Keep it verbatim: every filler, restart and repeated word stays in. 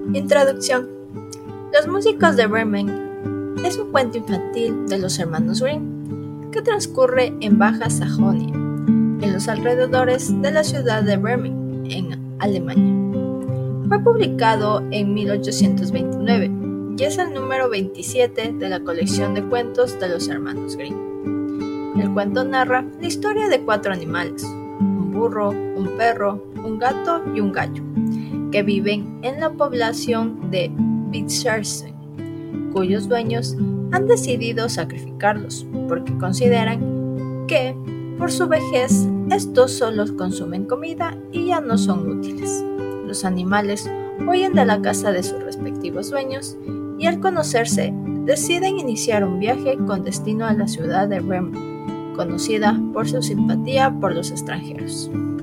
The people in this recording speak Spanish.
Introducción. Los músicos de Bremen es un cuento infantil de los hermanos Grimm que transcurre en Baja Sajonia, en los alrededores de la ciudad de Bremen, en Alemania. Fue publicado en mil ochocientos veintinueve y es el número veintisiete de la colección de cuentos de los hermanos Grimm. El cuento narra la historia de cuatro animales, un burro, un perro, un gato y un gallo, que viven en la población de Bitzersen, cuyos dueños han decidido sacrificarlos porque consideran que, por su vejez, estos solo consumen comida y ya no son útiles. Los animales huyen de la casa de sus respectivos dueños y al conocerse deciden iniciar un viaje con destino a la ciudad de Bremen, conocida por su simpatía por los extranjeros.